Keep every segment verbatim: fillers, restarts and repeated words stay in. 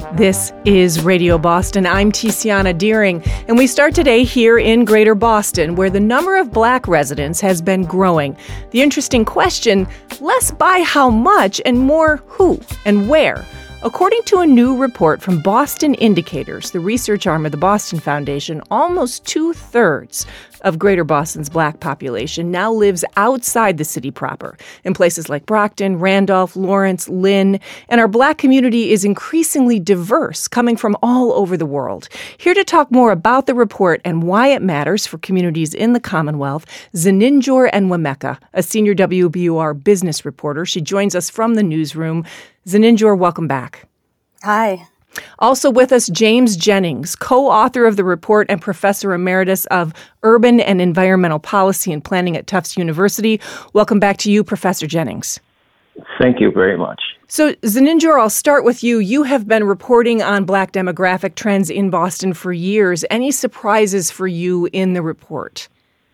This is Radio Boston. I'm Tiziana Deering, and we start today here in Greater Boston, where the number of Black residents has been growing. The interesting question, less by how much and more who and where. According to a new report from Boston Indicators, the research arm of the Boston Foundation, almost two-thirds of Greater Boston's Black population now lives outside the city proper, in places like Brockton, Randolph, Lawrence, Lynn, and our Black community is increasingly diverse, coming from all over the world. Here to talk more about the report and why it matters for communities in the Commonwealth, Zeninjor Enwemeka, a senior W B U R business reporter. She joins us from the newsroom. Zeninjor, welcome back. Hi. Also with us, James Jennings, co-author of the report and professor emeritus of urban and environmental policy and planning at Tufts University. Welcome back to you, Professor Jennings. Thank you very much. So, Zeninjor, I'll start with you. You have been reporting on Black demographic trends in Boston for years. Any surprises for you in the report?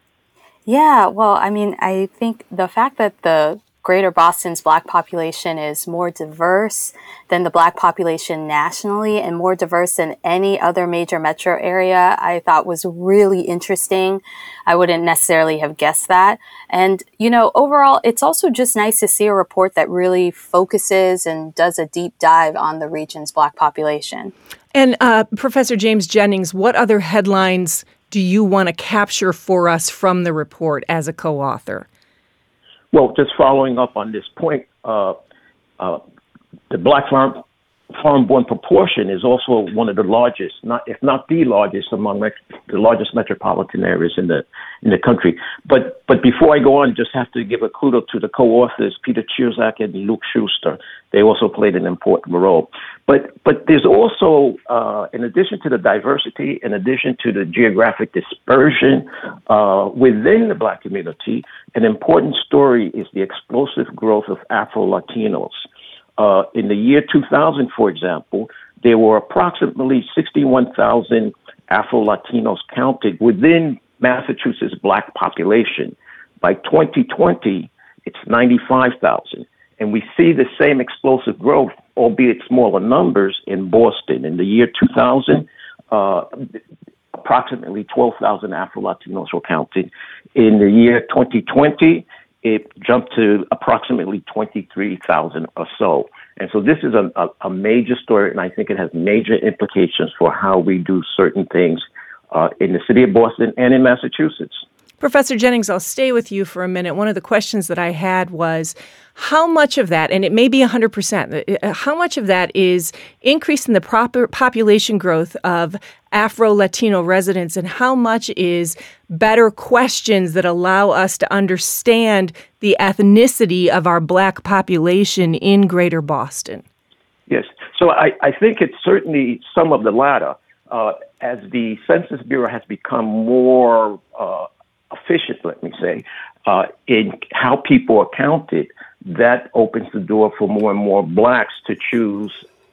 Yeah, well, I mean, I think the fact that the Greater Boston's Black population is more diverse than the Black population nationally and more diverse than any other major metro area, I thought was really interesting. I wouldn't necessarily have guessed that. And, you know, overall, it's also just nice to see a report that really focuses and does a deep dive on the region's Black population. And uh, Professor James Jennings, what other headlines do you want to capture for us from the report as a co-author? Well, just following up on this point, uh, uh, the Black farm, farm-born proportion is also one of the largest, not if not the largest, among met- the largest metropolitan areas in the in the country. But but before I go on, just have to give a kudos to the co-authors, Peter Chirczak and Luke Schuster. They also played an important role. But but there's also, uh, in addition to the diversity, in addition to the geographic dispersion uh, within the Black community, an important story is the explosive growth of Afro-Latinos. Uh, in the year two thousand, for example, there were approximately sixty-one thousand Afro-Latinos counted within Massachusetts' Black population. By twenty twenty, it's ninety-five thousand. And we see the same explosive growth, albeit smaller numbers, in Boston. In the year two thousand, uh, approximately twelve thousand Afro-Latinos were counted. In the year twenty twenty, it jumped to approximately twenty-three thousand or so. And so this is a, a, a major story, and I think it has major implications for how we do certain things uh, in the city of Boston and in Massachusetts. Professor Jennings, I'll stay with you for a minute. One of the questions that I had was how much of that, and it may be one hundred percent, how much of that is increase in the proper population growth of Afro-Latino residents, and how much is better questions that allow us to understand the ethnicity of our Black population in Greater Boston? Yes. So I, I think it's certainly some of the latter. Uh, as the Census Bureau has become more uh, efficient, let me say, uh, in how people are counted, that opens the door for more and more Blacks to choose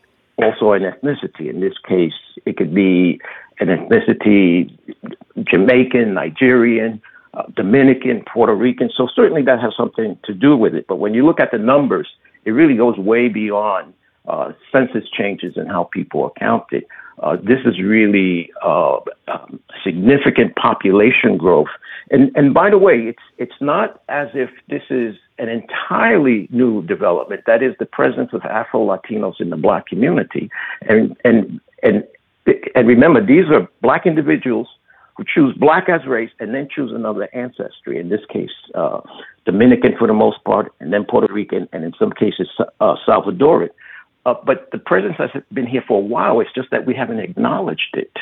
also an ethnicity. In this case, it could be an ethnicity, Jamaican, Nigerian, uh, Dominican, Puerto Rican. So certainly that has something to do with it. But when you look at the numbers, it really goes way beyond uh, census changes and how people are counted. Uh, this is really uh, um, significant population growth. And and by the way, it's it's not as if this is an entirely new development. That is the presence of Afro-Latinos in the Black community. And and and and remember, these are Black individuals who choose Black as race and then choose another ancestry. In this case, uh, Dominican for the most part, and then Puerto Rican, and in some cases, uh, Salvadoran. Uh, but the presence has been here for a while. It's just that we haven't acknowledged it.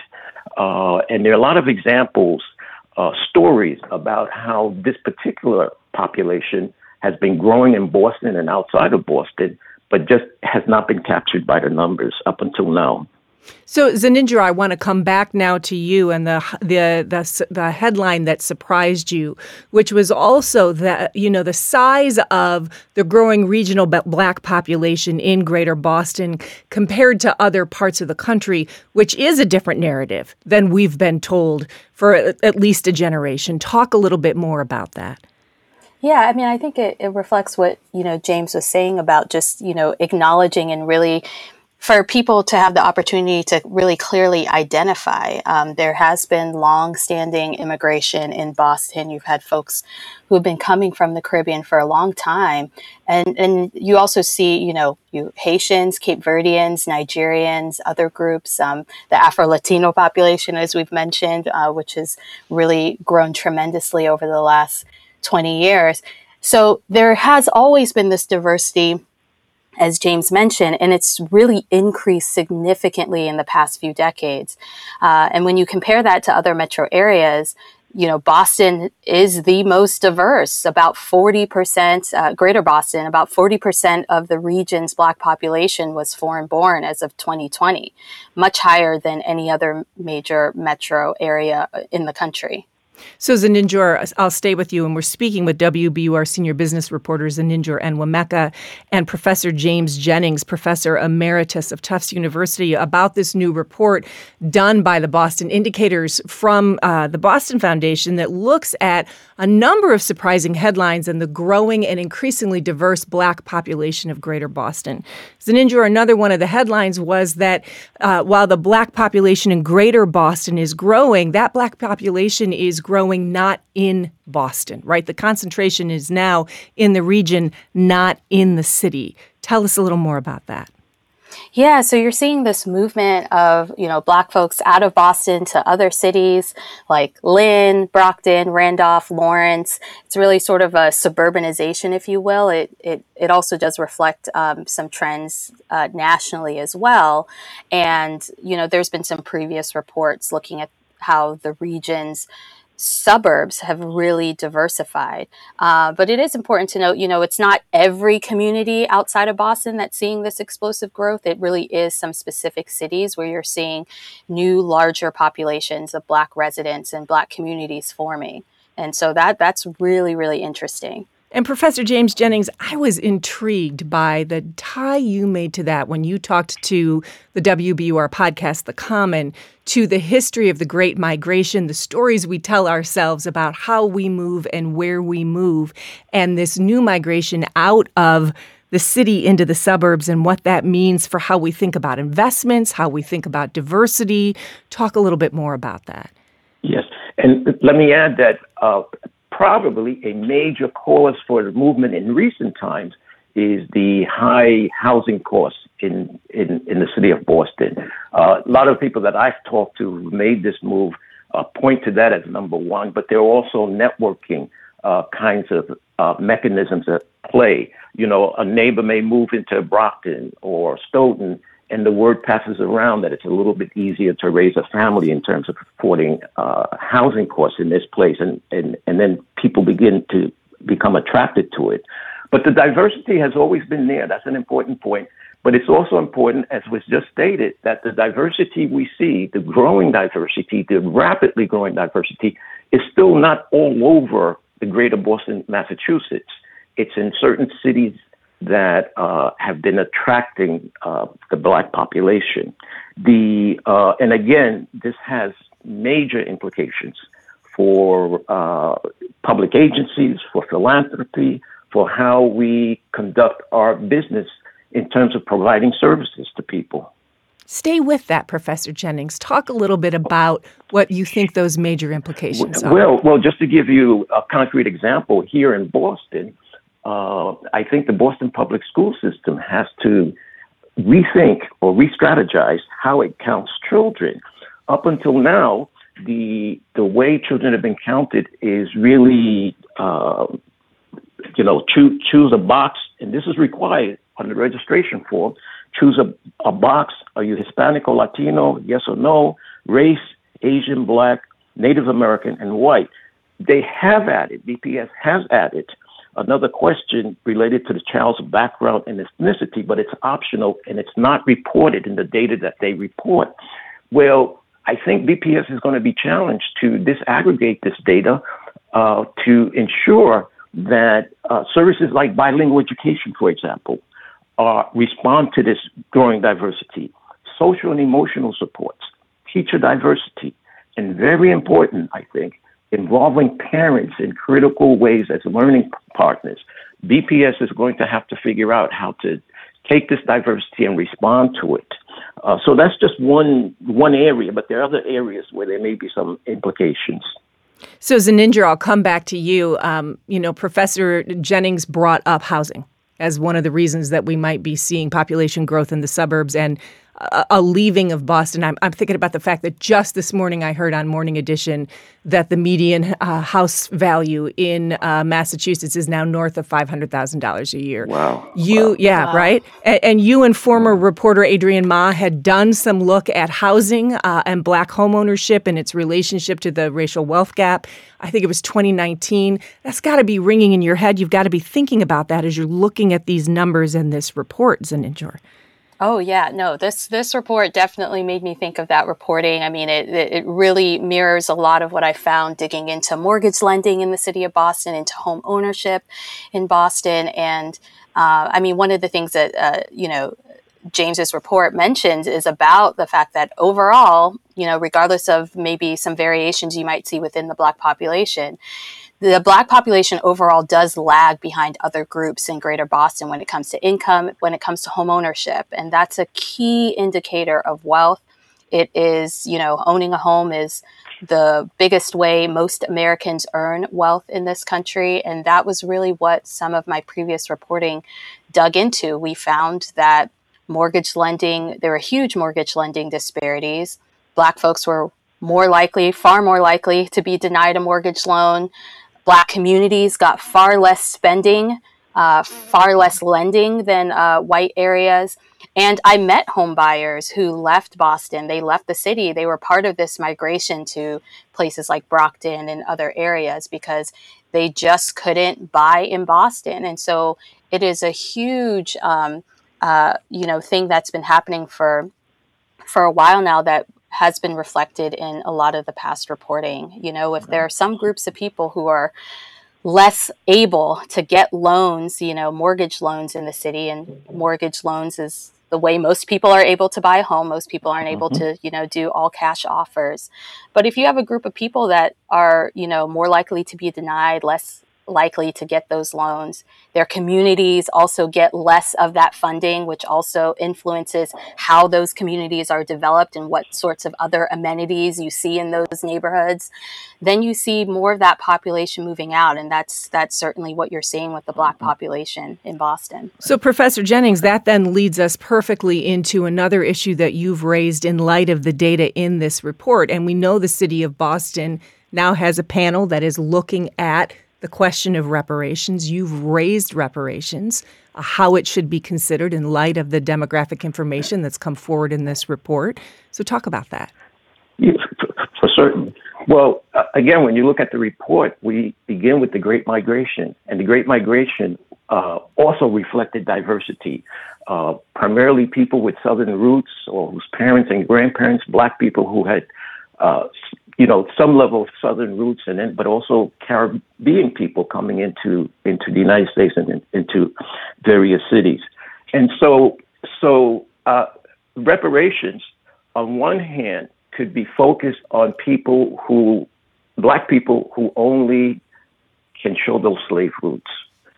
Uh, and there are a lot of examples, uh, stories about how this particular population has been growing in Boston and outside of Boston, but just has not been captured by the numbers up until now. So, Zeninjor, I want to come back now to you and the the the the headline that surprised you, which was also that, you know, the size of the growing regional Black population in Greater Boston compared to other parts of the country, which is a different narrative than we've been told for at least a generation. Talk a little bit more about that. Yeah, I mean, I think it, it reflects what, you know, James was saying about just, you know, acknowledging and really for people to have the opportunity to really clearly identify. Um, there has been long-standing immigration in Boston. You've had folks who have been coming from the Caribbean for a long time. And, and you also see, you know, you Haitians, Cape Verdeans, Nigerians, other groups, um, the Afro-Latino population, as we've mentioned, uh, which has really grown tremendously over the last twenty years. So there has always been this diversity, as James mentioned, and it's really increased significantly in the past few decades. Uh, and when you compare that to other metro areas, you know, Boston is the most diverse. About forty percent, uh, Greater Boston, about forty percent of the region's Black population was foreign born as of twenty twenty, much higher than any other major metro area in the country. So Zeninjor, I'll stay with you, and we're speaking with W B U R senior business reporter Zeninjor Enwemeka and Professor James Jennings, Professor Emeritus of Tufts University, about this new report done by the Boston Indicators from uh, the Boston Foundation that looks at a number of surprising headlines and the growing and increasingly diverse Black population of Greater Boston. Zeninjor, another one of the headlines was that uh, while the Black population in Greater Boston is growing, that Black population is growing not in Boston, right? The concentration is now in the region, not in the city. Tell us a little more about that. Yeah, so you're seeing this movement of, you know, Black folks out of Boston to other cities like Lynn, Brockton, Randolph, Lawrence. It's really sort of a suburbanization, if you will. It it it also does reflect um, some trends uh, nationally as well. And, you know, there's been some previous reports looking at how the region's suburbs have really diversified. Uh, but it is important to note, you know, it's not every community outside of Boston that's seeing this explosive growth. It really is some specific cities where you're seeing new, larger populations of Black residents and Black communities forming. And so that that's really, really interesting. And Professor James Jennings, I was intrigued by the tie you made to that when you talked to the W B U R podcast, The Common, to the history of the Great Migration, the stories we tell ourselves about how we move and where we move, and this new migration out of the city into the suburbs and what that means for how we think about investments, how we think about diversity. Talk a little bit more about that. Yes, and let me add that uh, probably a major cause for the movement in recent times is the high housing costs in, in, in the city of Boston. Uh, a lot of people that I've talked to who made this move uh, point to that as number one, but there are also networking uh, kinds of uh, mechanisms at play. You know, a neighbor may move into Brockton or Stoughton, and the word passes around that it's a little bit easier to raise a family in terms of affording uh, housing costs in this place. And, and, and then people begin to become attracted to it. But the diversity has always been there. That's an important point. But it's also important, as was just stated, that the diversity we see, the growing diversity, the rapidly growing diversity, is still not all over the greater Boston, Massachusetts. It's in certain cities that uh, have been attracting uh, the Black population. The uh, and again, this has major implications for uh, public agencies, for philanthropy, for how we conduct our business in terms of providing services to people. Stay with that, Professor Jennings. Talk a little bit about what you think those major implications are. Well, well, just to give you a concrete example, here in Boston, Uh, I think the Boston public school system has to rethink or re-strategize how it counts children. Up until now, the the way children have been counted is really, uh, you know, choose, choose a box, and this is required on the registration form. Choose a, a box. Are you Hispanic or Latino? Yes or no. Race, Asian, Black, Native American, and white. They have added, B P S has added another question related to the child's background and ethnicity, but it's optional and it's not reported in the data that they report. Well, I think B P S is going to be challenged to disaggregate this data uh, to ensure that uh, services like bilingual education, for example, uh, respond to this growing diversity, social and emotional supports, teacher diversity, and very important, I think, involving parents in critical ways as learning partners. B P S is going to have to figure out how to take this diversity and respond to it. Uh, so that's just one one area, but there are other areas where there may be some implications. So, Zeninjor, I'll come back to you. Um, you know, Professor Jennings brought up housing as one of the reasons that we might be seeing population growth in the suburbs and a, a leaving of Boston. I'm, I'm thinking about the fact that just this morning I heard on Morning Edition that the median uh, house value in uh, Massachusetts is now north of five hundred thousand dollars a year. Wow. You, wow. yeah, wow. right? And, and you and former reporter Adrienne Ma had done some look at housing uh, and Black homeownership and its relationship to the racial wealth gap. I think it was twenty nineteen. That's got to be ringing in your head. You've got to be thinking about that as you're looking at these numbers and this report, Zeninjor. Oh, yeah. No, this this report definitely made me think of that reporting. I mean, it, it really mirrors a lot of what I found digging into mortgage lending in the city of Boston, into home ownership in Boston. And uh, I mean, one of the things that, uh, you know, James's report mentioned is about the fact that overall, you know, regardless of maybe some variations you might see within the Black population, the Black population overall does lag behind other groups in Greater Boston when it comes to income, when it comes to home ownership. And that's a key indicator of wealth. It is, you know, owning a home is the biggest way most Americans earn wealth in this country. And that was really what some of my previous reporting dug into. We found that mortgage lending, there were huge mortgage lending disparities. Black folks were more likely, far more likely to be denied a mortgage loan. Black communities got far less spending, uh, far less lending than uh, white areas. And I met home buyers who left Boston. They left the city. They were part of this migration to places like Brockton and other areas because they just couldn't buy in Boston. And so it is a huge, um, uh, you know, thing that's been happening for for a while now that has been reflected in a lot of the past reporting. You know, if there are some groups of people who are less able to get loans, you know, mortgage loans in the city, and mortgage loans is the way most people are able to buy a home. Most people aren't able to, you know, do all cash offers. But if you have a group of people that are, you know, more likely to be denied, less likely to get those loans, their communities also get less of that funding, which also influences how those communities are developed and what sorts of other amenities you see in those neighborhoods, then you see more of that population moving out. And that's that's certainly what you're seeing with the Black population in Boston. So, Professor Jennings, that then leads us perfectly into another issue that you've raised in light of the data in this report. And we know the city of Boston now has a panel that is looking at the question of reparations. You've raised reparations, uh, how it should be considered in light of the demographic information that's come forward in this report. So talk about that. Yeah, for, for certain. Well, uh, again, when you look at the report, we begin with the Great Migration. And the Great Migration uh, also reflected diversity, uh, primarily people with Southern roots or whose parents and grandparents, Black people who had uh, you know, some level of Southern roots, and then, but also Caribbean people coming into into the United States and in, into various cities. And so, so uh, reparations, on one hand, could be focused on people who, Black people who only can show those slave roots.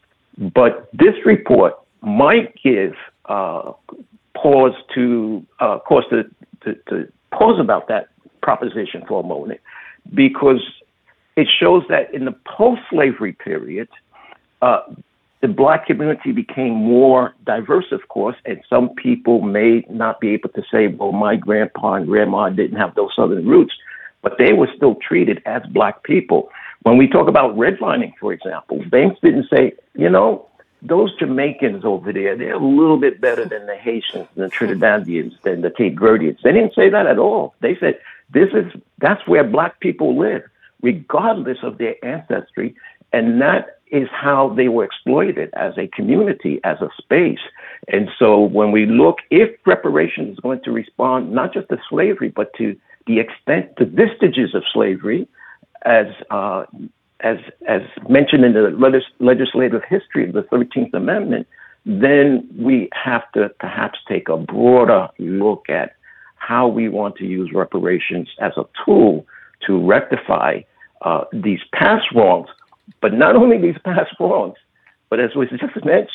But this report might give uh, pause to uh, cause to, to, to pause about that proposition for a moment, because it shows that in the post-slavery period, uh, the Black community became more diverse, of course, and some people may not be able to say, well, my grandpa and grandma didn't have those Southern roots, but they were still treated as Black people. When we talk about redlining, for example, Banks didn't say, you know, those Jamaicans over there, they're a little bit better than the Haitians and the Trinidadians, than the Cape Verdeans. They didn't say that at all. They said, this is, that's where Black people live, regardless of their ancestry. And that is how they were exploited as a community, as a space. And so when we look, if reparations is going to respond not just to slavery, but to the extent, the vestiges of slavery, as uh, as as mentioned in the legis- legislative history of the thirteenth Amendment, then we have to perhaps take a broader look at how we want to use reparations as a tool to rectify uh, these past wrongs. But not only these past wrongs, but as was just mentioned,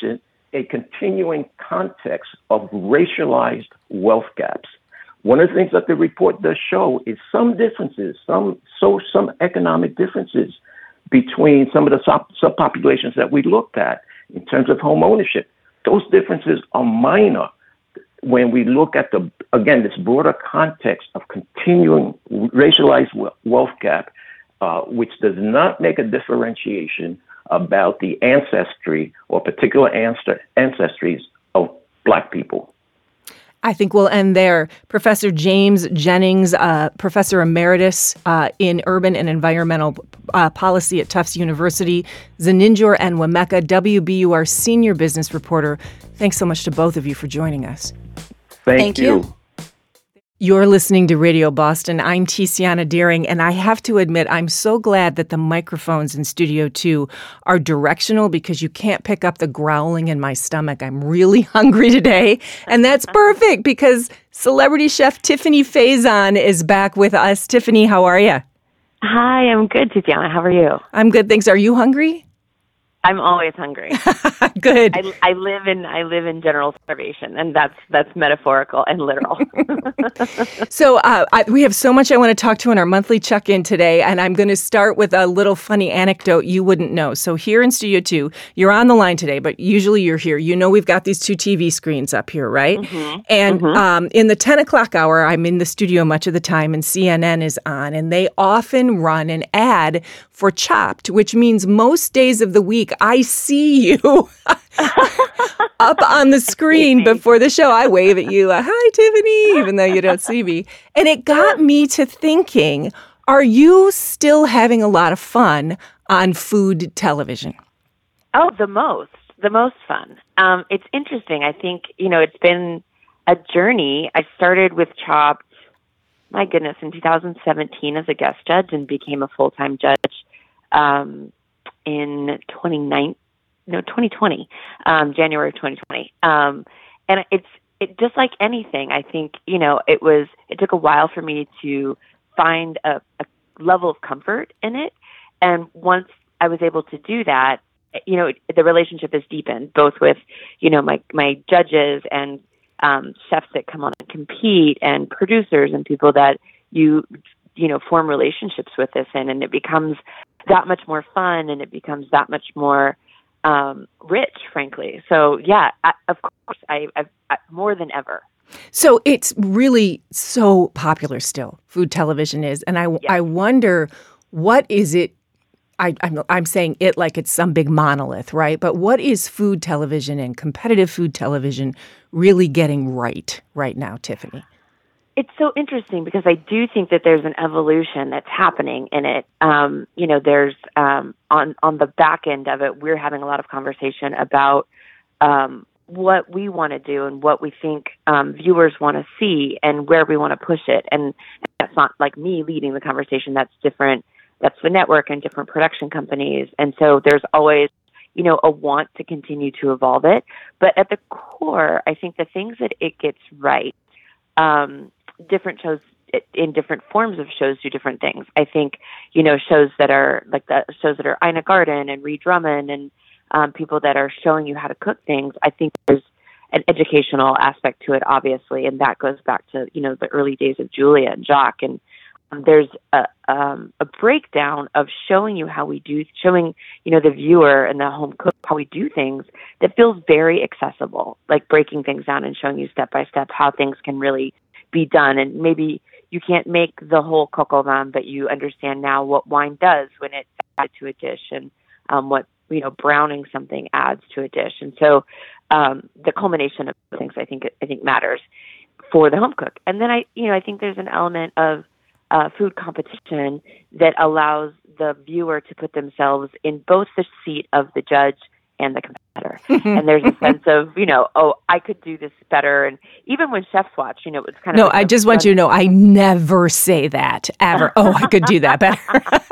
a continuing context of racialized wealth gaps. One of the things that the report does show is some differences, some so some economic differences between some of the sub- subpopulations that we looked at in terms of home ownership. Those differences are minor when we look at the, again, this broader context of continuing racialized wealth gap, uh, which does not make a differentiation about the ancestry or particular ancestries of Black people. I think we'll end there. Professor James Jennings, uh, Professor Emeritus uh, in Urban and Environmental uh, Policy at Tufts University, Zeninjor Enwemeka, W B U R Senior Business Reporter. Thanks so much to both of you for joining us. Thank, Thank you. you. You're listening to Radio Boston. I'm Tiziana Deering, and I have to admit, I'm so glad that the microphones in Studio two are directional because you can't pick up the growling in my stomach. I'm really hungry today, and that's perfect because celebrity chef Tiffany Faison is back with us. Tiffany, how are you? Hi, I'm good, Tiziana. How are you? I'm good, thanks. Are you hungry? I'm always hungry. Good. I, I live in I live in general starvation, and that's that's metaphorical and literal. So uh, I, we have so much I want to talk to in our monthly check-in today, and I'm going to start with a little funny anecdote you wouldn't know. So here in Studio two, you're on the line today, but usually you're here. You know we've got these two T V screens up here, right? Mm-hmm. And mm-hmm. Um, in the ten o'clock hour, I'm in the studio much of the time, and C N N is on, and they often run an ad for Chopped, which means most days of the week I see you up on the screen before the show. I wave at you, uh, hi, Tiffany, even though you don't see me. And it got me to thinking, are you still having a lot of fun on food television? Oh, the most, the most fun. Um, it's interesting. I think, you know, it's been a journey. I started with Chopped, my goodness, in two thousand seventeen as a guest judge and became a full-time judge um, in twenty nineteen. No, twenty twenty, um, January of twenty twenty. Um, and it's it just like anything. I think, you know, it was, it took a while for me to find a, a level of comfort in it. And once I was able to do that, you know, the relationship has deepened both with, you know, my, my judges and um, chefs that come on and compete and producers and people that you, you know, form relationships with this in, and it becomes that much more fun and it becomes that much more Um, rich, frankly. So, yeah, I, of course, I, I, I more than ever. So it's really so popular still, food television is. And I, yeah. I wonder, what is it? I, I'm, I'm saying it like it's some big monolith, right? But what is food television and competitive food television really getting right right now, Tiffany? It's so interesting because I do think that there's an evolution that's happening in it. Um, you know, there's um, on on the back end of it, we're having a lot of conversation about um, what we want to do and what we think um, viewers want to see and where we want to push it. And, and that's not like me leading the conversation. That's different. That's the network and different production companies. And so there's always, you know, a want to continue to evolve it. But at the core, I think the things that it gets right. Um, different shows in different forms of shows do different things. I think, you know, shows that are like the shows that are Ina Garten and Ree Drummond and um, people that are showing you how to cook things. I think there's an educational aspect to it, obviously. And that goes back to, you know, the early days of Julia and Jacques. And um, there's a, um, a breakdown of showing you how we do, showing, you know, the viewer and the home cook how we do things that feels very accessible, like breaking things down and showing you step by step how things can really be done. And maybe you can't make the whole coq au vin, but you understand now what wine does when it's added to a dish and um, what, you know, browning something adds to a dish. And so um, the culmination of things, I think, I think matters for the home cook. And then I, you know, I think there's an element of uh, food competition that allows the viewer to put themselves in both the seat of the judge and the competitor. And there's a sense of, you know, oh, I could do this better. And even when chefs watch, you know, it's kind of... No, like I just want you to know, I never say that, ever. Oh, I could do that better.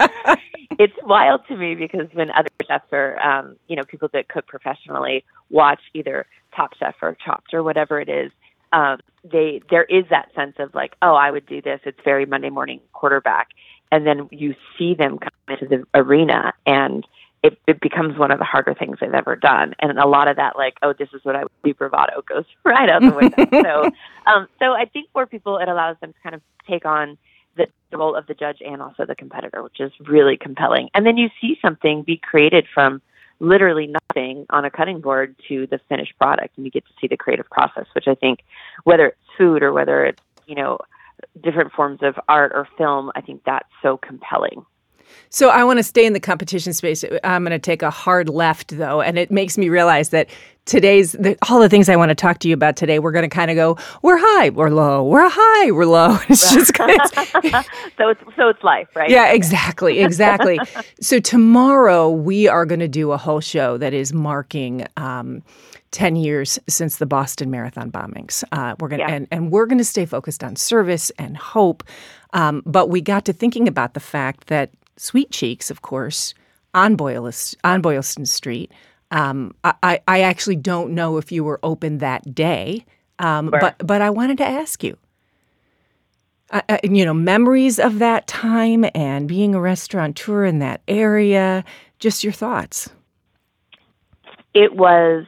It's wild to me because when other chefs or, um, you know, people that cook professionally watch either Top Chef or Chopped or whatever it is, um, they there is that sense of like, oh, I would do this. It's very Monday morning quarterback. And then you see them come into the arena and it, it becomes one of the harder things I've ever done. And a lot of that, like, oh, this is what I would do bravado goes right out the window. so, um, so I think for people, it allows them to kind of take on the role of the judge and also the competitor, which is really compelling. And then you see something be created from literally nothing on a cutting board to the finished product, and you get to see the creative process, which I think, whether it's food or whether it's, you know, different forms of art or film, I think that's so compelling. So I want to stay in the competition space. I'm going to take a hard left, though, and it makes me realize that today's the, all the things I want to talk to you about today, we're going to kind of go, we're high, we're low, we're high, we're low. It's just it's, so it's so it's life, right? Yeah, exactly, exactly. So tomorrow we are going to do a whole show that is marking um, ten years since the Boston Marathon bombings. Uh, we're going yeah. and and we're going to stay focused on service and hope. Um, but we got to thinking about the fact that Sweet Cheeks, of course, on Boylston, on Boylston Street. Um, I, I actually don't know if you were open that day, um, sure. but but I wanted to ask you, uh, uh, you know, memories of that time and being a restaurateur in that area, just your thoughts. It was,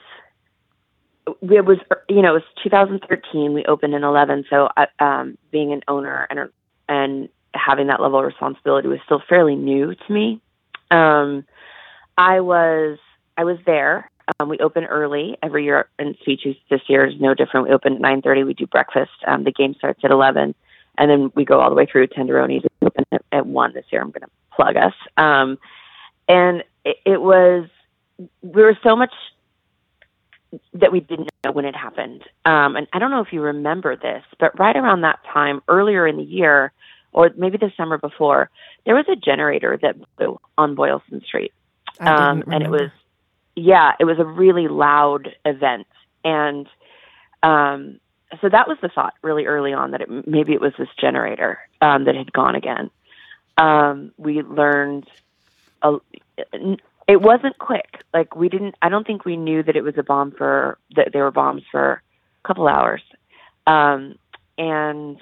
it was, you know, it was two thousand thirteen. We opened in eleven, so uh, um, being an owner and and having that level of responsibility was still fairly new to me. Um, I was. I was there. Um, we open early every year, and Sweet Cheeks this year is no different. We open at nine thirty. We do breakfast. Um, the game starts at eleven, and then we go all the way through Tenderoni's. We open at, at one this year. I'm going to plug us. Um, and it, it was, we were so much that we didn't know when it happened. Um, and I don't know if you remember this, but right around that time, earlier in the year, or maybe the summer before, there was a generator that blew on Boylston Street. Um, and it was, Yeah, it was a really loud event. And um, so that was the thought really early on, that it, maybe it was this generator um, that had gone again. Um, we learned a, it wasn't quick. Like we didn't, I don't think we knew that it was a bomb for, that there were bombs for a couple hours. Um, and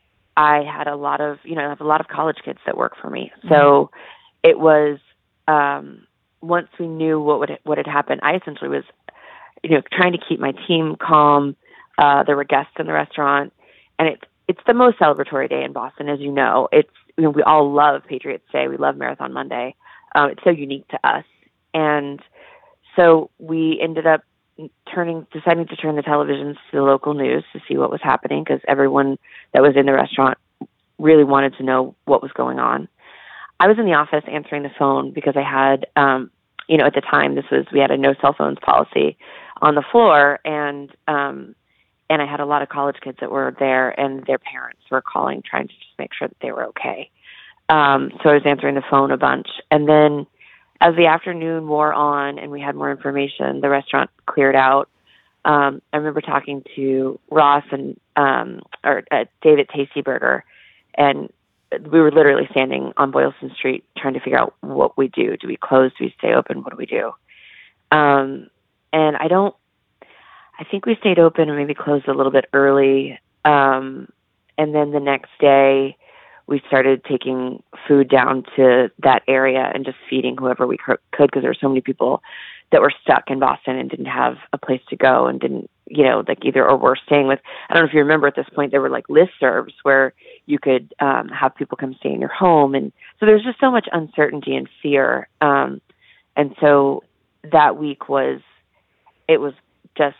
I had a lot of, you know, I have a lot of college kids that work for me. So mm-hmm. it was, um, once we knew what would what had happened, I essentially was, you know, trying to keep my team calm. Uh, there were guests in the restaurant, and it's it's the most celebratory day in Boston, as you know. It's you know, we all love Patriots Day, we love Marathon Monday. Um, it's so unique to us, and so we ended up turning, deciding to turn the televisions to the local news to see what was happening, because everyone that was in the restaurant really wanted to know what was going on. I was in the office answering the phone because I had, um, you know, at the time this was, we had a no cell phones policy on the floor, and, um, and I had a lot of college kids that were there, and their parents were calling, trying to just make sure that they were okay. Um, so I was answering the phone a bunch. And then as the afternoon wore on and we had more information, the restaurant cleared out. Um, I remember talking to Ross and, um, or uh, David Tasty-Burger, and we were literally standing on Boylston Street trying to figure out what we do. Do we close? Do we stay open? What do we do? Um, and I don't, I think we stayed open and maybe closed a little bit early. Um, and then the next day we started taking food down to that area and just feeding whoever we could, because there were so many people that were stuck in Boston and didn't have a place to go and didn't, you know, like either or were staying with, I don't know if you remember at this point, there were like listservs where you could um, have people come stay in your home. And so there's just so much uncertainty and fear. Um, and so that week was, it was just,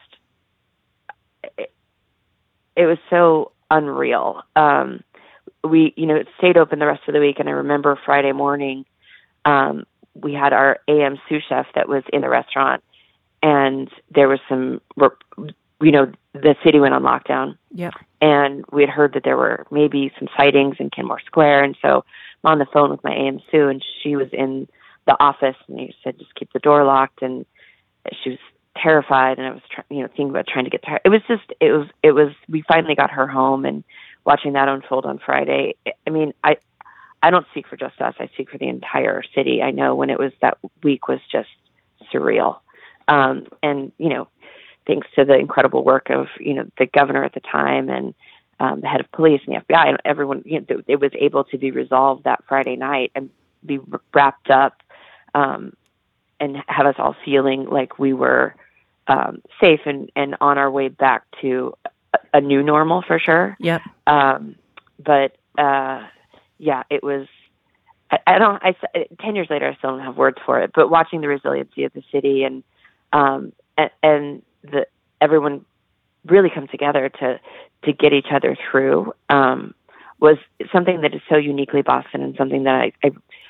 it, it was so unreal. Um, we, you know, it stayed open the rest of the week. And I remember Friday morning, um, we had our A M sous chef that was in the restaurant, and there was some, you know, the city went on lockdown. Yep. And we had heard that there were maybe some sightings in Kenmore Square. And so I'm on the phone with my A M sous, and she was in the office, and he said, just keep the door locked. And she was terrified. And I was, try- you know, thinking about trying to get to her. It was just, it was, it was, we finally got her home, and watching that unfold on Friday. I mean, I, I don't speak for just us. I speak for the entire city. I know when it was, that week was just surreal. Um, and, you know, thanks to the incredible work of, you know, the governor at the time and um, the head of police and the F B I and everyone, you know, it was able to be resolved that Friday night and be wrapped up um, and have us all feeling like we were um, safe and, and on our way back to a, a new normal for sure. Yep. Um, but uh, yeah, it was. I, I don't. I ten years later, I still don't have words for it. But watching the resiliency of the city and um, and, and the everyone really come together to to get each other through um, was something that is so uniquely Boston, and something that I, I,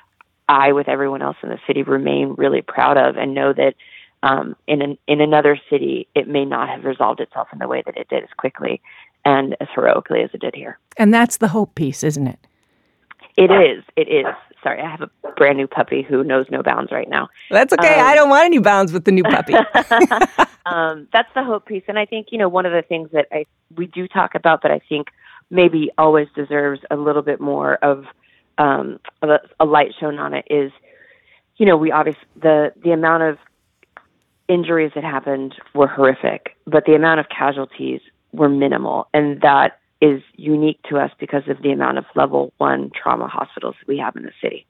I, with everyone else in the city, remain really proud of, and know that um, in an, in another city, it may not have resolved itself in the way that it did as quickly and as heroically as it did here. And that's the hope piece, isn't it? It is. It is. Sorry, I have a brand new puppy who knows no bounds right now. That's okay. Um, I don't want any bounds with the new puppy. um, that's the hope piece. And I think, you know, one of the things that I we do talk about, but I think maybe always deserves a little bit more of, um, of a, a light shown on it is, you know, we obviously, the, the amount of injuries that happened were horrific, but the amount of casualties were minimal. And that is unique to us because of the amount of level one trauma hospitals we have in the city.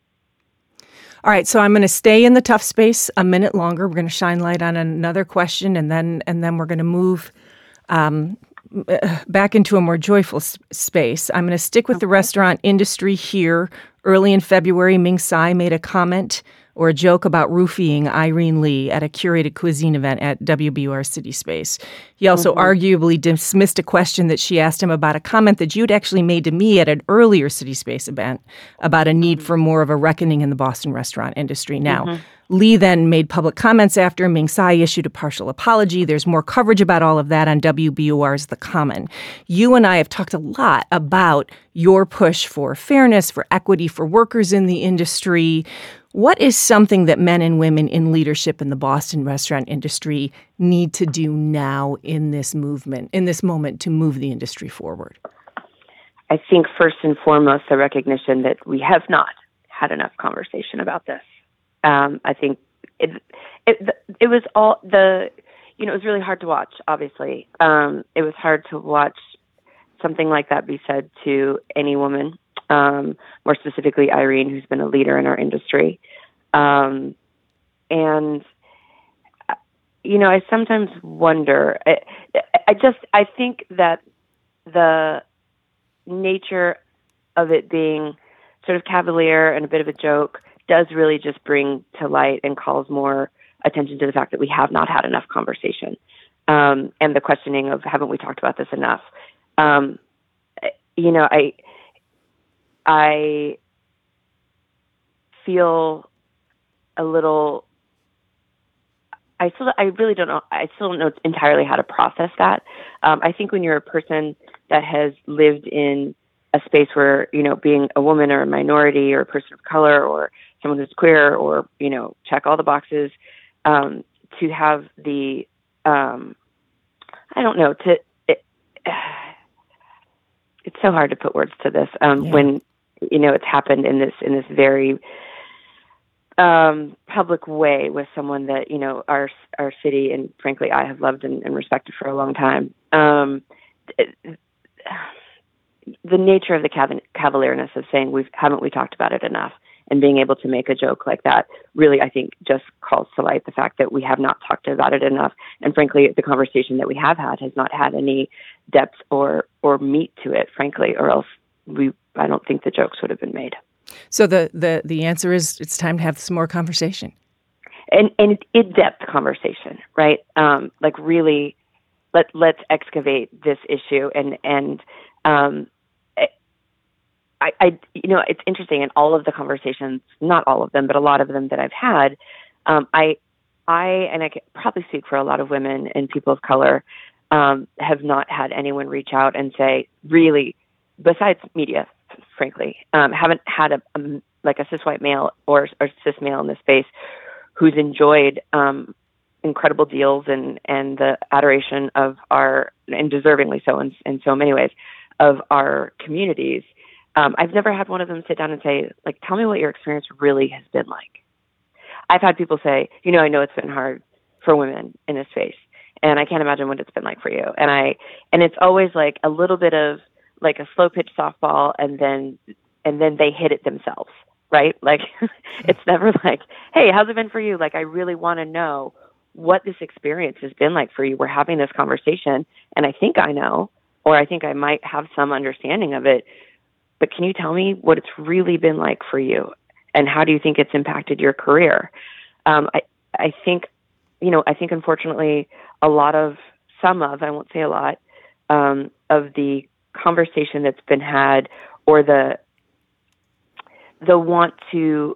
All right, so I'm going to stay in the tough space a minute longer. We're going to shine light on another question, and then and then we're going to move um, back into a more joyful s- space. I'm going to stick with okay. the restaurant industry here. Early in February, Ming Tsai made a comment or a joke about roofying Irene Lee at a curated cuisine event at W B U R City Space. He also mm-hmm. arguably dismissed a question that she asked him about a comment that you'd actually made to me at an earlier City Space event about a need mm-hmm. for more of a reckoning in the Boston restaurant industry. Now, mm-hmm. Lee then made public comments after. Ming Tsai issued a partial apology. There's more coverage about all of that on W B U R's The Common. You and I have talked a lot about your push for fairness, for equity, for workers in the industry. What is something that men and women in leadership in the Boston restaurant industry need to do now in this movement, in this moment, to move the industry forward? I think first and foremost, the recognition that we have not had enough conversation about this. Um, I think it, it it was all the, you know, it was really hard to watch, obviously. Um, it was hard to watch something like that be said to any woman. Um, more specifically, Irene, who's been a leader in our industry. Um, and, you know, I sometimes wonder, I, I just, I think that the nature of it being sort of cavalier and a bit of a joke does really just bring to light and calls more attention to the fact that we have not had enough conversation. Um, and the questioning of, haven't we talked about this enough? Um, you know, I, I feel a little, I still, I really don't know, I still don't know entirely how to process that. Um, I think when you're a person that has lived in a space where, you know, being a woman or a minority or a person of color or someone who's queer or, you know, check all the boxes, um, to have the, um, I don't know, to, it, it's so hard to put words to this, um, yeah. when, you know, it's happened in this in this very um, public way with someone that, you know, our our city and frankly I have loved and, and respected for a long time. Um, it, the nature of the cav- cavalierness of saying we've haven't we talked about it enough, and being able to make a joke like that really, I think, just calls to light the fact that we have not talked about it enough. And frankly, the conversation that we have had has not had any depth or or meat to it, frankly, or else we. I don't think the jokes would have been made. So the, the, the answer is it's time to have some more conversation. And and in-depth conversation, right? Um, like really, let let's excavate this issue. And and um, I, I you know it's interesting in all of the conversations, not all of them, but a lot of them that I've had. Um, I I and I can probably speak for a lot of women and people of color, um, have not had anyone reach out and say, really, besides media. Frankly, um, haven't had a, a like a cis white male or, or cis male in this space who's enjoyed um, incredible deals and, and the adoration of our, and deservingly so in, in so many ways, of our communities. Um, I've never had one of them sit down and say, like, tell me what your experience really has been like. I've had people say, you know, I know it's been hard for women in this space, and I can't imagine what it's been like for you. And I, and it's always like a little bit of like a slow pitch softball, and then and then they hit it themselves, right? Like, it's never like, hey, how's it been for you? Like, I really want to know what this experience has been like for you. We're having this conversation, and I think I know, or I think I might have some understanding of it, but can you tell me what it's really been like for you? And how do you think it's impacted your career? Um, I, I think, you know, I think unfortunately a lot of, some of, I won't say a lot, um, of the conversation that's been had, or the, the want to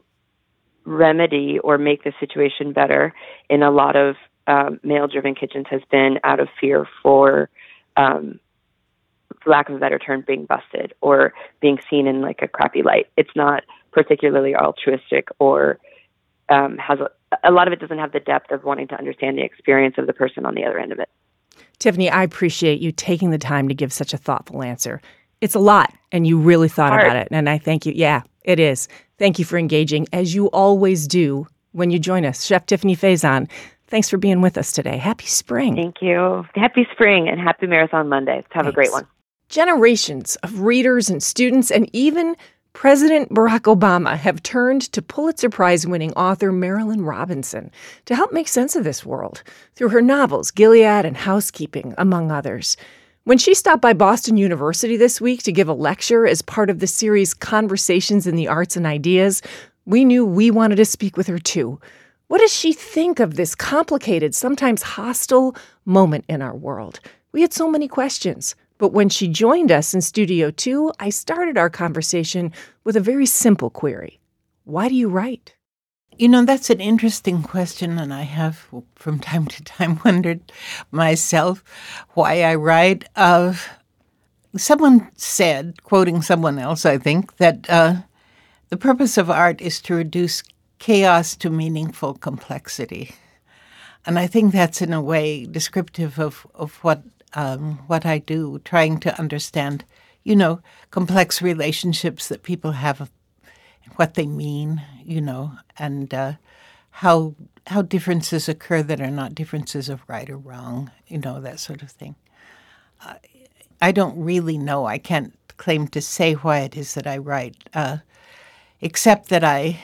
remedy or make the situation better in a lot of um, male-driven kitchens has been out of fear for, um, for lack of a better term, being busted or being seen in like a crappy light. It's not particularly altruistic, or um, has a, a lot of it doesn't have the depth of wanting to understand the experience of the person on the other end of it. Tiffany, I appreciate you taking the time to give such a thoughtful answer. It's a lot, and you really thought Hard. about it, and I thank you. Yeah, it is. Thank you for engaging, as you always do when you join us. Chef Tiffany Faison, thanks for being with us today. Happy spring. Thank you. Happy spring and happy Marathon Monday. Have thanks. A great one. Generations of readers and students, and even President Barack Obama, have turned to Pulitzer Prize-winning author Marilynne Robinson to help make sense of this world through her novels, Gilead and Housekeeping, among others. When she stopped by Boston University this week to give a lecture as part of the series Conversations in the Arts and Ideas, we knew we wanted to speak with her too. What does she think of this complicated, sometimes hostile moment in our world? We had so many questions. But when she joined us in Studio Two, I started our conversation with a very simple query. Why do you write? You know, that's an interesting question, and I have from time to time wondered myself why I write. Uh, someone said, quoting someone else, I think, that uh, the purpose of art is to reduce chaos to meaningful complexity. And I think that's in a way descriptive of, of what Um, what I do, trying to understand, you know, complex relationships that people have, what they mean, you know, and uh, how how differences occur that are not differences of right or wrong, you know, that sort of thing. Uh, I don't really know. I can't claim to say why it is that I write, uh, except that I,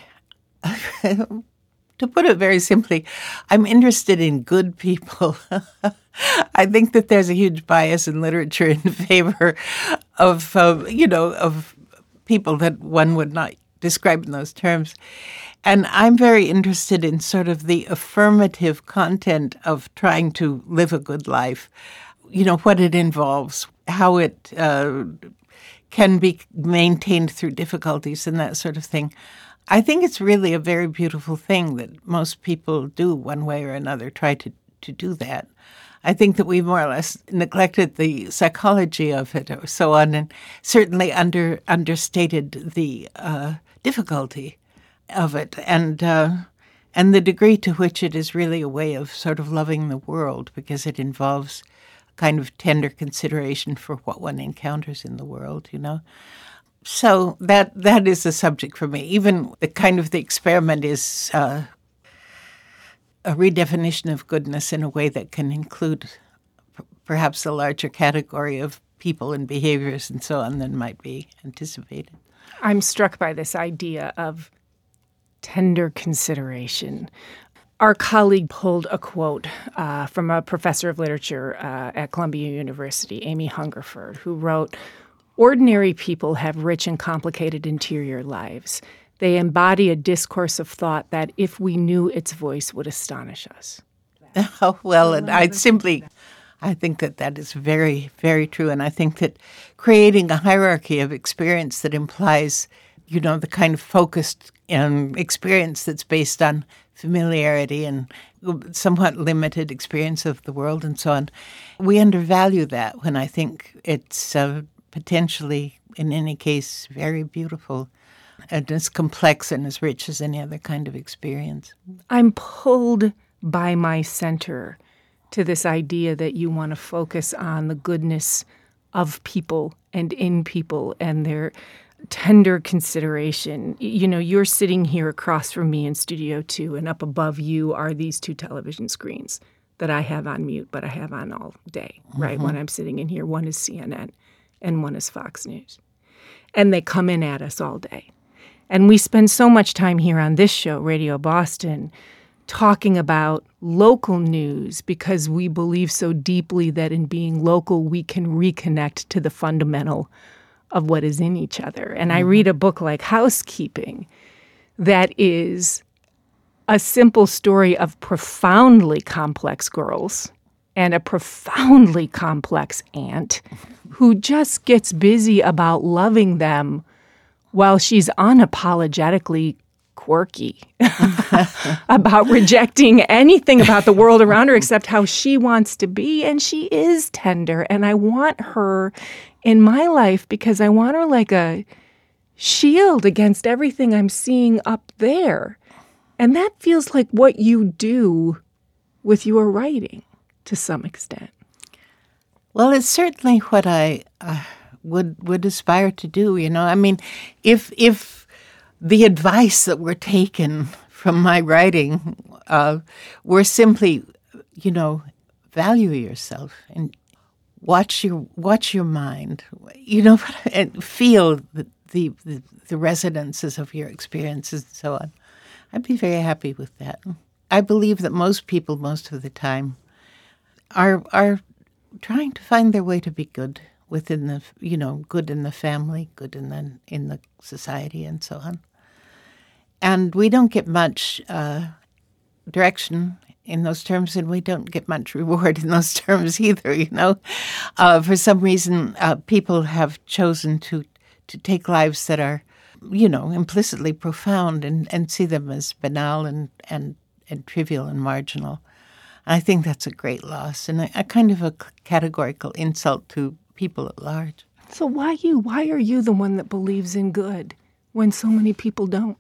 to put it very simply, I'm interested in good people. I think that there's a huge bias in literature in favor of, uh, you know, of people that one would not describe in those terms. And I'm very interested in sort of the affirmative content of trying to live a good life, you know, what it involves, how it uh, can be maintained through difficulties and that sort of thing. I think it's really a very beautiful thing that most people do one way or another, try to, to do that. I think that we more or less neglected the psychology of it or so on, and certainly under understated the uh, difficulty of it and uh, and the degree to which it is really a way of sort of loving the world, because it involves a kind of tender consideration for what one encounters in the world, you know. So that that is the subject for me. Even the kind of the experiment is uh, a redefinition of goodness in a way that can include p- perhaps a larger category of people and behaviors and so on than might be anticipated. I'm struck by this idea of tender consideration. Our colleague pulled a quote uh, from a professor of literature uh, at Columbia University, Amy Hungerford, who wrote, "Ordinary people have rich and complicated interior lives. They embody a discourse of thought that, if we knew its voice, would astonish us." Oh, well, and I simply, I think that that is very, very true. And I think that creating a hierarchy of experience that implies, you know, the kind of focused um, experience that's based on familiarity and somewhat limited experience of the world and so on, we undervalue that when I think it's uh, potentially, in any case, very beautiful and as complex and as rich as any other kind of experience. I'm pulled by my center to this idea that you want to focus on the goodness of people and in people and their tender consideration. You know, you're sitting here across from me in Studio Two, and up above you are these two television screens that I have on mute, but I have on all day, right? Mm-hmm. When I'm sitting in here, one is C N N and one is Fox News. And they come in at us all day. And we spend so much time here on this show, Radio Boston, talking about local news because we believe so deeply that in being local, we can reconnect to the fundamental of what is in each other. And mm-hmm. I read a book like Housekeeping that is a simple story of profoundly complex girls and a profoundly complex aunt who just gets busy about loving them while she's unapologetically quirky about rejecting anything about the world around her except how she wants to be. And she is tender. And I want her in my life because I want her like a shield against everything I'm seeing up there. And that feels like what you do with your writing to some extent. Well, it's certainly what I uh, would would aspire to do, you know. I mean, if if the advice that were taken from my writing uh, were simply, you know, value yourself and watch your watch your mind, you know, and feel the the, the, the resonances of your experiences and so on, I'd be very happy with that. I believe that most people, most of the time, are are trying to find their way to be good within the, you know, good in the family, good in the in the society, and so on. And we don't get much uh, direction in those terms, and we don't get much reward in those terms either. You know, uh, for some reason, uh, people have chosen to to take lives that are, you know, implicitly profound and, and see them as banal and, and, and trivial and marginal. And I think that's a great loss and a, a kind of a categorical insult to people at large. So why you? Why are you the one that believes in good when so many people don't?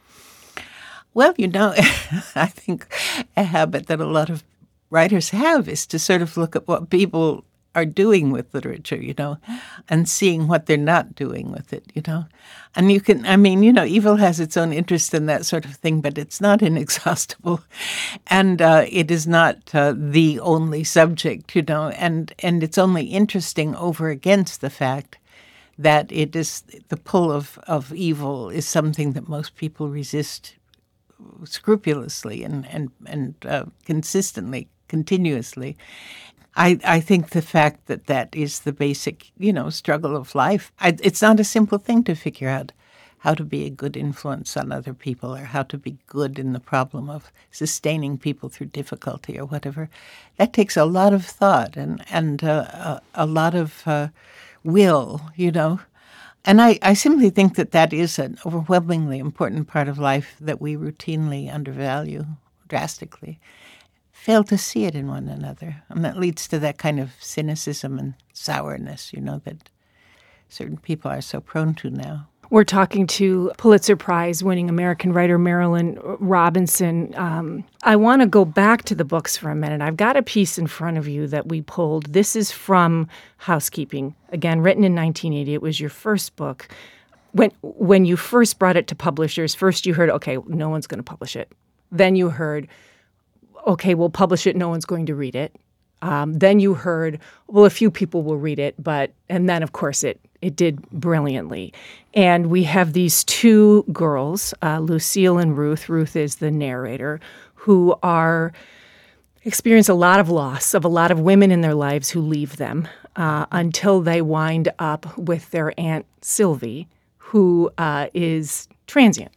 Well, you know, I think a habit that a lot of writers have is to sort of look at what people are doing with literature, you know, and seeing what they're not doing with it, you know. And you can, I mean, you know, evil has its own interest in that sort of thing, but it's not inexhaustible. And uh, it is not uh, the only subject, you know, and, and it's only interesting over against the fact that it is the pull of, of evil is something that most people resist scrupulously and, and, and uh, consistently, continuously. I, I think the fact that that is the basic, you know, struggle of life. I, it's not a simple thing to figure out how to be a good influence on other people or how to be good in the problem of sustaining people through difficulty or whatever. That takes a lot of thought and, and uh, a, a lot of uh, will, you know. And I, I simply think that that is an overwhelmingly important part of life that we routinely undervalue drastically. Fail to see it in one another. And that leads to that kind of cynicism and sourness, you know, that certain people are so prone to now. We're talking to Pulitzer Prize-winning American writer Marilynne Robinson. Um, I want to go back to the books for a minute. I've got a piece in front of you that we pulled. This is from Housekeeping, again, written in nineteen eighty. It was your first book. When, when you first brought it to publishers, first you heard, okay, no one's going to publish it. Then you heard, okay, we'll publish it, no one's going to read it. Um, then you heard, well, a few people will read it, but, and then of course it it did brilliantly. And we have these two girls, uh, Lucille and Ruth. Ruth is the narrator, who are, experience a lot of loss of a lot of women in their lives who leave them uh, until they wind up with their Aunt Sylvie, who uh, is transient.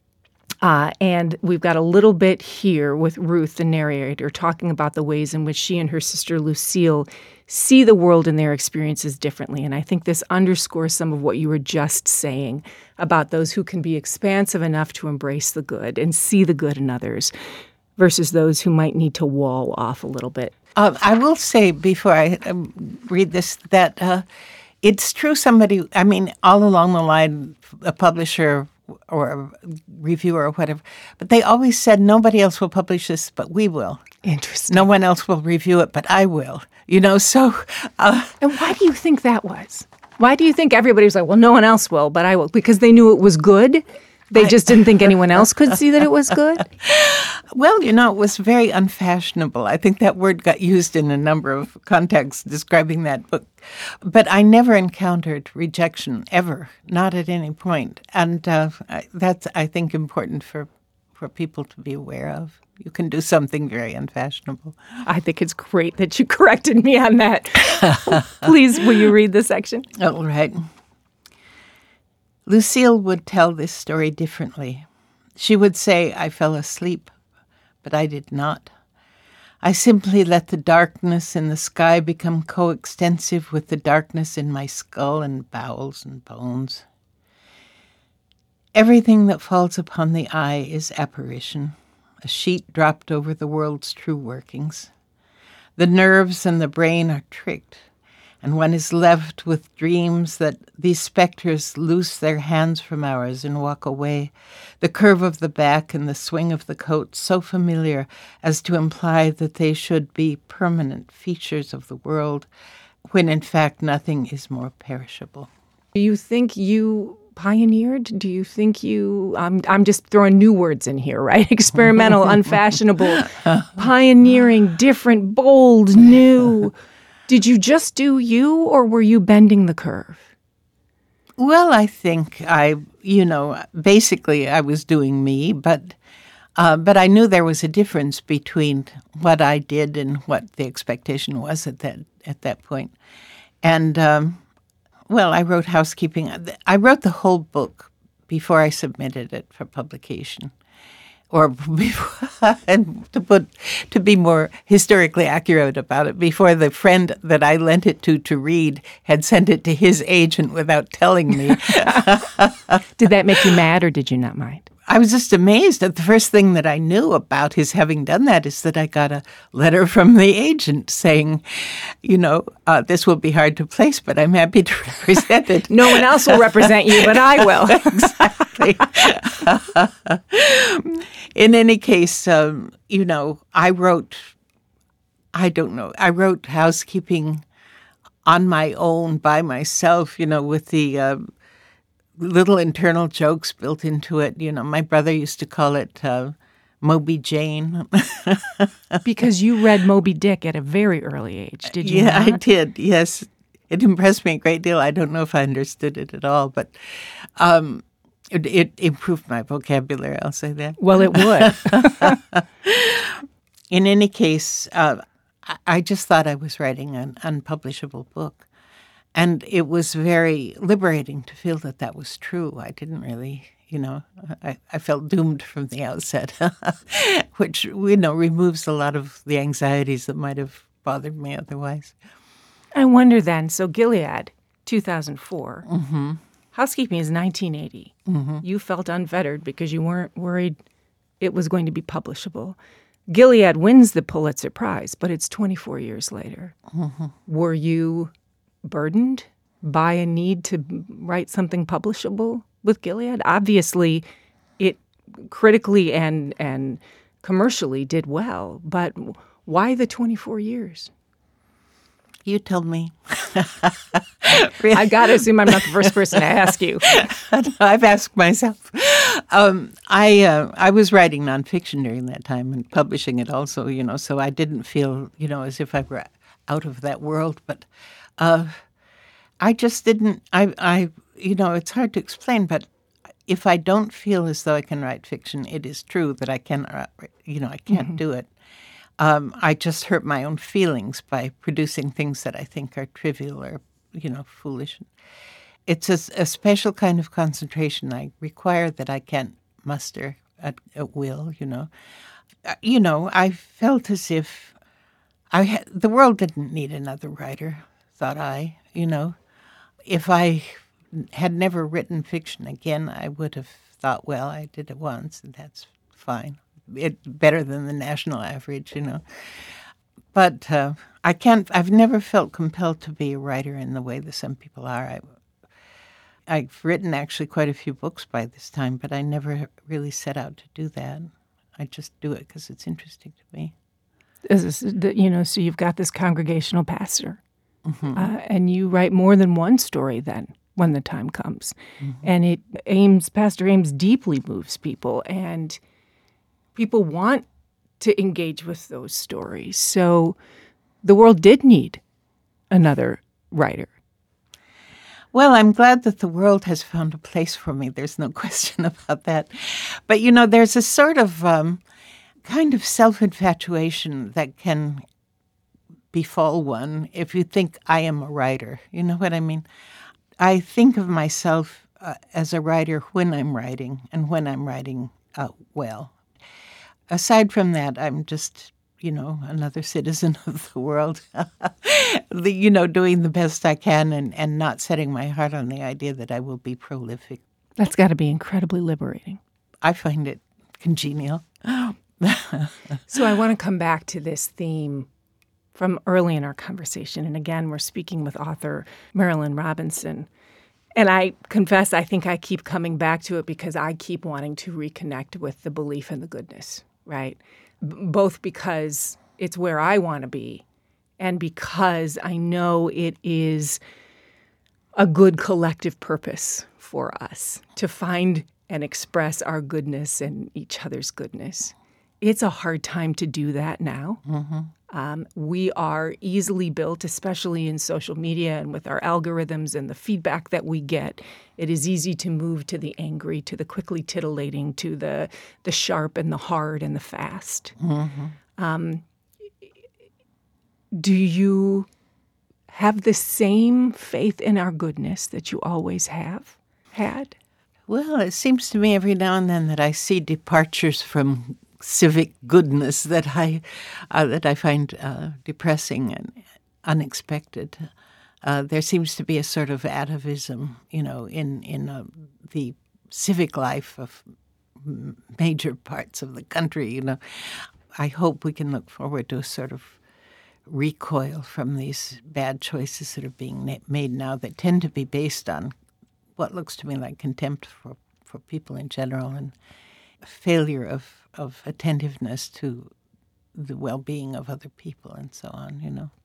Uh, and we've got a little bit here with Ruth, the narrator, talking about the ways in which she and her sister Lucille see the world and their experiences differently. And I think this underscores some of what you were just saying about those who can be expansive enough to embrace the good and see the good in others versus those who might need to wall off a little bit. Uh, I will say before I um, read this that uh, it's true somebody, I mean, all along the line, a publisher or a reviewer or whatever, but they always said nobody else will publish this, but we will. Interesting. No one else will review it, but I will. You know, so... Uh, and why do you think that was? Why do you think everybody was like, well, no one else will, but I will? Because they knew it was good? They just didn't think anyone else could see that it was good? Well, you know, it was very unfashionable. I think that word got used in a number of contexts describing that book. But I never encountered rejection, ever, not at any point. And uh, I, that's, I think, important for, for people to be aware of. You can do something very unfashionable. I think it's great that you corrected me on that. Please, will you read the section? All right. Lucille would tell this story differently. She would say, I fell asleep, but I did not. I simply let the darkness in the sky become coextensive with the darkness in my skull and bowels and bones. Everything that falls upon the eye is apparition, a sheet dropped over the world's true workings. The nerves and the brain are tricked, and one is left with dreams that these specters loose their hands from ours and walk away, the curve of the back and the swing of the coat so familiar as to imply that they should be permanent features of the world, when in fact nothing is more perishable. Do you think you pioneered? Do you think you, I'm, I'm just throwing new words in here, right? Experimental, unfashionable, pioneering, different, bold, new. Did you just do you, or were you bending the curve? Well, I think I, you know, basically I was doing me, but uh, but I knew there was a difference between what I did and what the expectation was at that at that point. And, um, well, I wrote Housekeeping. I wrote the whole book before I submitted it for publication. Or before, and to put to be more historically accurate about it, before the friend that I lent it to to read had sent it to his agent without telling me. Did that make you mad, or did you not mind? I was just amazed. That the first thing that I knew about his having done that is that I got a letter from the agent saying, you know, uh, this will be hard to place, but I'm happy to represent it. No one else will represent you, but I will. Exactly. In any case, um, you know, I wrote, I don't know, I wrote Housekeeping on my own, by myself, you know, with the uh, little internal jokes built into it. You know, my brother used to call it uh, Moby Jane. Because you read Moby Dick at a very early age, did you Yeah, not? I did, yes. It impressed me a great deal. I don't know if I understood it at all, but um, it, it improved my vocabulary, I'll say that. Well, it would. In any case, uh, I- I just thought I was writing an unpublishable book. And it was very liberating to feel that that was true. I didn't really, you know, I, I felt doomed from the outset, which, you know, removes a lot of the anxieties that might have bothered me otherwise. I wonder then, so Gilead, two thousand four, Mm-hmm. Housekeeping is nineteen eighty. Mm-hmm. You felt unfettered because you weren't worried it was going to be publishable. Gilead wins the Pulitzer Prize, but it's twenty-four years later. Mm-hmm. Were you burdened by a need to write something publishable with Gilead? Obviously, it critically and and commercially did well, but why the twenty-four years? You tell me. I got to assume I'm not the first person to ask you. I've asked myself. Um, I uh, I was writing nonfiction during that time and publishing it also, you know, so I didn't feel, you know, as if I were out of that world. But uh, I just didn't, I, I, you know, it's hard to explain, but if I don't feel as though I can write fiction, it is true that I cannot, you know, I can't mm-hmm. do it. Um, I just hurt my own feelings by producing things that I think are trivial or, you know, foolish. It's a, a special kind of concentration I require that I can't muster at, at will, you know. Uh, you know, I felt as if I ha- the world didn't need another writer, thought I, you know. If I had never written fiction again, I would have thought, well, I did it once, and that's fine. It better than the national average, you know. But uh, I can't. I've never felt compelled to be a writer in the way that some people are. I, I've written actually quite a few books by this time, but I never really set out to do that. I just do it because it's interesting to me. This is, you know, so you've got this congregational pastor, mm-hmm. uh, and you write more than one story then when the time comes. Mm-hmm. And it Ames, Pastor Ames deeply moves people, and people want to engage with those stories. So the world did need another writer. Well, I'm glad that the world has found a place for me. There's no question about that. But, you know, there's a sort of um, kind of self-infatuation that can befall one if you think I am a writer. You know what I mean? I think of myself uh, as a writer when I'm writing and when I'm writing uh, well. Aside from that, I'm just, you know, another citizen of the world, the, you know, doing the best I can and, and not setting my heart on the idea that I will be prolific. That's got to be incredibly liberating. I find it congenial. So I want to come back to this theme from early in our conversation. And again, we're speaking with author Marilynne Robinson. And I confess, I think I keep coming back to it because I keep wanting to reconnect with the belief in the goodness, right? B- both because it's where I want to be and because I know it is a good collective purpose for us to find and express our goodness and each other's goodness. It's a hard time to do that now. Mm-hmm. Um, we are easily built, especially in social media and with our algorithms and the feedback that we get. It is easy to move to the angry, to the quickly titillating, to the the sharp and the hard and the fast. Mm-hmm. Um, do you have the same faith in our goodness that you always have had? Well, it seems to me every now and then that I see departures from civic goodness that I uh, that I find uh, depressing and unexpected. Uh, there seems to be a sort of atavism, you know, in in uh, the civic life of major parts of the country. You know, I hope we can look forward to a sort of recoil from these bad choices that are being na- made now that tend to be based on what looks to me like contempt for, for people in general and failure of of attentiveness to the well-being of other people and so on, you know.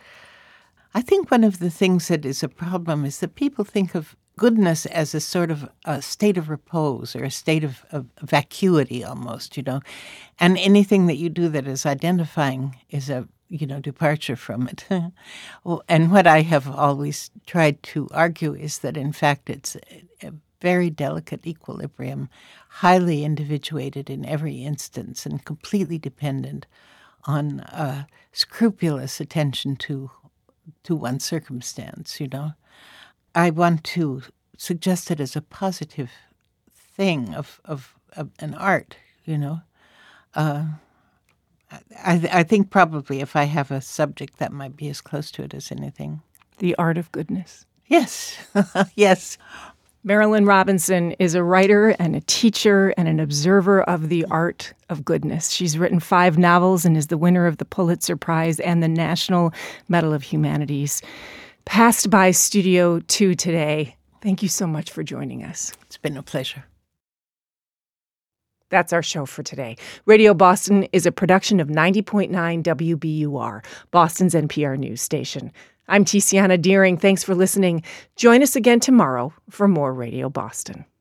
I think one of the things that is a problem is that people think of goodness as a sort of a state of repose or a state of, of vacuity almost, you know. And anything that you do that is identifying is a, you know, departure from it. And what I have always tried to argue is that, in fact, it's a, a very delicate equilibrium, highly individuated in every instance and completely dependent on uh, scrupulous attention to to one's circumstance, you know. I want to suggest it as a positive thing of, of, of an art, you know. Uh, I, I think probably if I have a subject that might be as close to it as anything. The art of goodness. Yes, yes. Marilynne Robinson is a writer and a teacher and an observer of the art of goodness. She's written five novels and is the winner of the Pulitzer Prize and the National Medal of Humanities. Passed by Studio two today. Thank you so much for joining us. It's been a pleasure. That's our show for today. Radio Boston is a production of ninety point nine W B U R, Boston's N P R news station. I'm Tiziana Dearing. Thanks for listening. Join us again tomorrow for more Radio Boston.